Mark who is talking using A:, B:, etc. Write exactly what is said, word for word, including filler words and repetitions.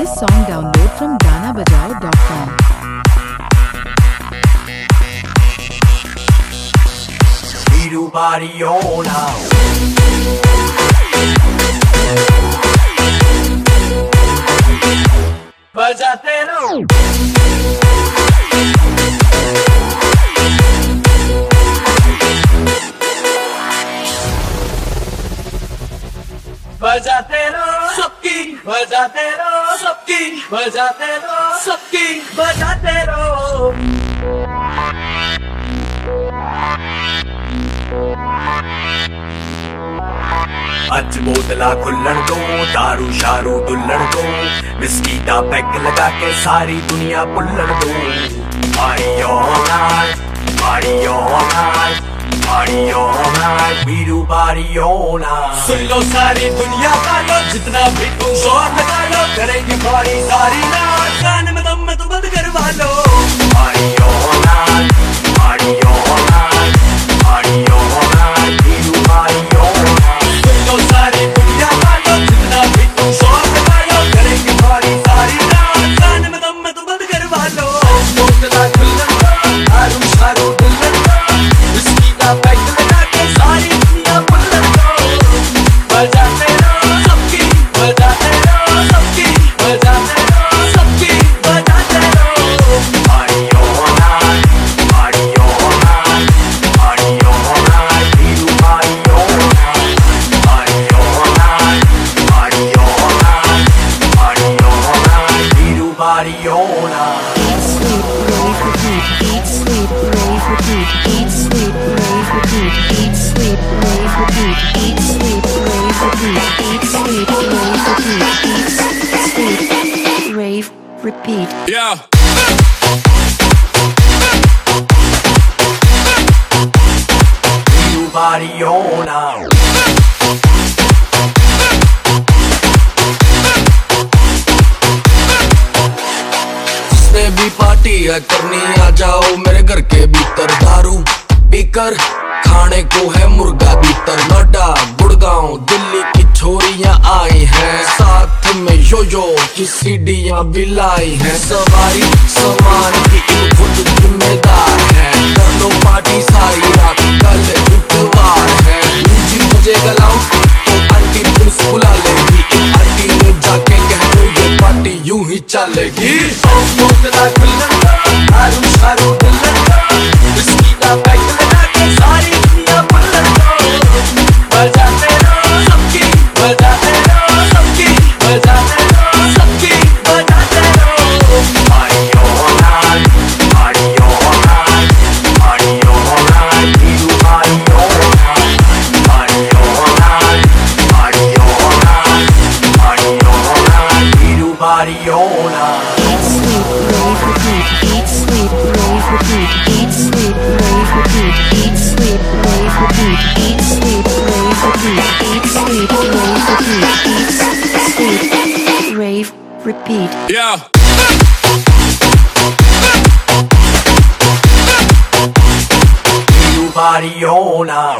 A: This song download from gana bajao dot com.
B: Viru Bariona. बजाते रहो बजाते रहो सबकी बजाते रहो सबकी बजाते रहो सबकी बजाते रहो अच बोतला खुल्लन दो दारू शारू दुल्लण दो विस्की दा पैक लगा के सारी दुनिया पुल्लण दो party all night party all night party all night Veeru party all night सुन लो सारी दुनिया का लो जितना भी तुम शोर लगा लो करेंगे पार्टी सारी रात गाने में दम में तो बंद करवा लो party all night party all night party all night Veeru party all night सुन लो सारी दुनिया का लो जितना भी तुम शोर लगा लो करेंगे पार्टी सारी रात गाने में दम में तो बंद करवा लो बोतला खुल्लन दो दारू शारू दुल्हन दो विस्की दा पैक लगा के सारी दुनिया पुल्लन दो बजाते रहो सबकी बजाते रहो सबकी बजाते रहो सबकी बजाते रहो party all night party all night party all night Veeru party all night party all night party all night party all night Veeru party all night
A: Eat sleep, rave, repeat. Eat sleep, rave, repeat. Eat sleep, rave, repeat. Eat sleep, rave, repeat. Eat sleep, rave, repeat. Eat sleep, rave, repeat.
C: Yeah.
B: Viru Bariona.
C: जिसने भी party है करनी आ जाओ मेरे घर के भीतर दारू पीकर खाने को है मुर्गा भीतर नोएडा गुड़गांव दिल्ली की छोरियां आई हैं साथ में यो यो की सीढ़ियां भी लाई हैं सवारी सामान की इन खुद जिम्मेदार है कर लो पार्टी सारी रात कल इतवार है जी मुझे गलाऊं तो आंटी पुलिस बुला लेगी आंटी ने जाके कह दो ये पार्टी यूं ही चलेगी
B: बोतला खुल्लन दो दारू शारू दुल्हन दो विस्की दा पैक लगा के सारी दुनिया पुल्लन दो बजाते रहो सबकी बजाते रहो सबकी बजाते रहो सबकी बजाते रहो party all night party all night party all night Veeru party all night party all night party all night party all night Veeru party all night
A: Eat sleep, rave, repeat. Eat sleep, rave, repeat. Eat sleep, rave, repeat. Eat sleep, rave, repeat. Eat sleep, rave, repeat. Eat sleep, rave, repeat.
C: Yeah.
B: Viru Bariona.